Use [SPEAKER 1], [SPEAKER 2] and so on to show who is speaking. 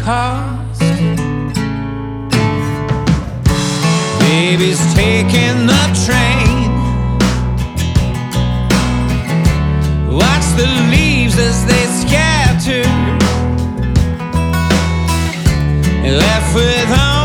[SPEAKER 1] cost. Baby's taking the train. Watch the leaves as they scatter, left with